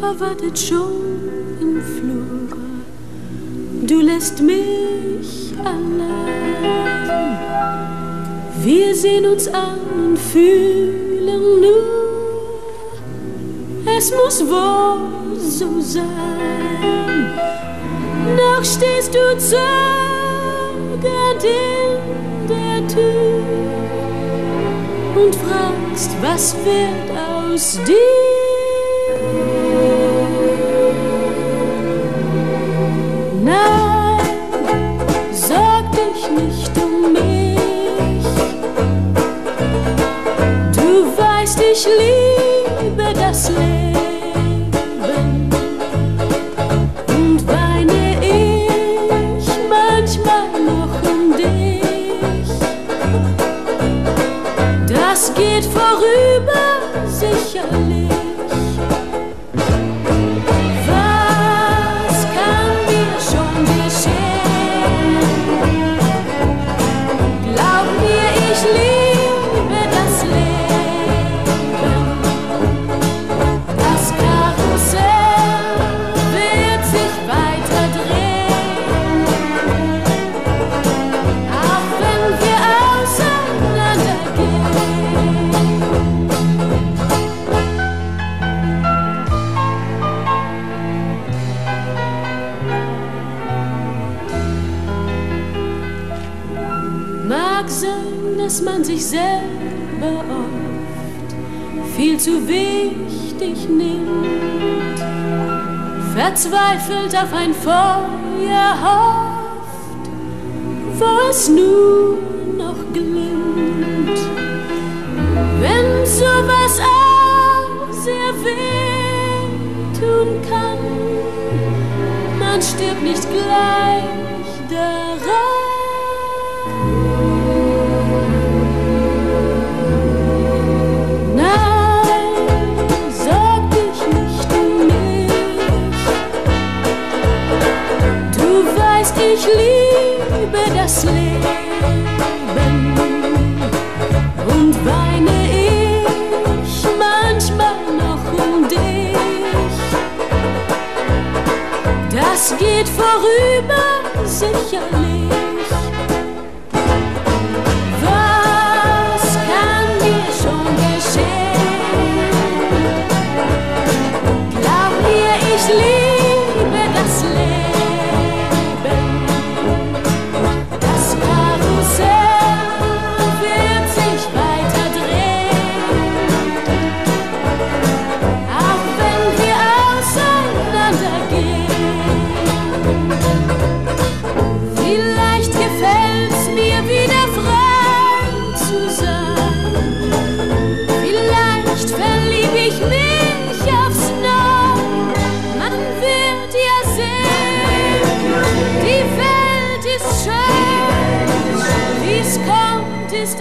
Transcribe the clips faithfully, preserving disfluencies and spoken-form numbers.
verwattet schon im Flur. Du lässt mich allein. Wir sehen uns an und fühlen nur, es muss wohl so sein. Noch stehst du zögernd in der Tür und fragst, was wird aus dir? Nein, sorg dich nicht um mich. Du weißt, ich liebe das Leben und weine ich manchmal noch um dich. Das geht vorüber, sicherlich. Mag sein, dass man sich selber oft viel zu wichtig nimmt, verzweifelt auf ein Feuer hofft, wo es nur noch glimmt. Wenn sowas auch sehr weh tun kann, man stirbt nicht gleich daran. Ich liebe das Leben und weine ich manchmal noch um dich. Das geht vorüber, sicherlich. Was kann dir schon geschehen? Glaub mir, ich liebe das Leben. Ist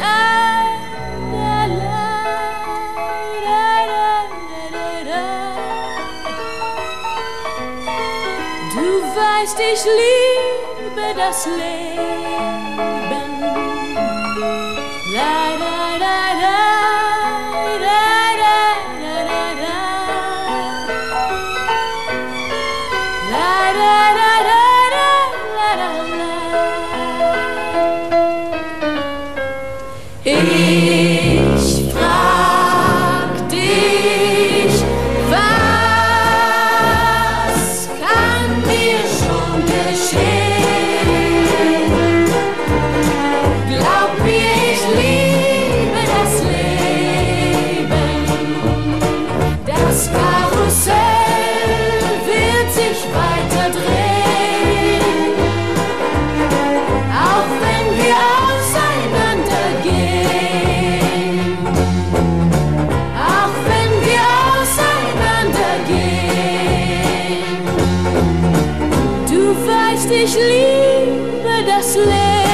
du weißt, ich liebe das Leben. La, la, la, la, la, la, la, la, la. La, la, la, la, la, la, la. Ich frag dich, was kann mir schon geschehen? Glaub mir, ich liebe das Leben. Das Karussell wird sich weiter drehen, auch wenn wir auseinandergehen. Auch wenn wir auseinandergehen. Du weißt, ich liebe das Leben.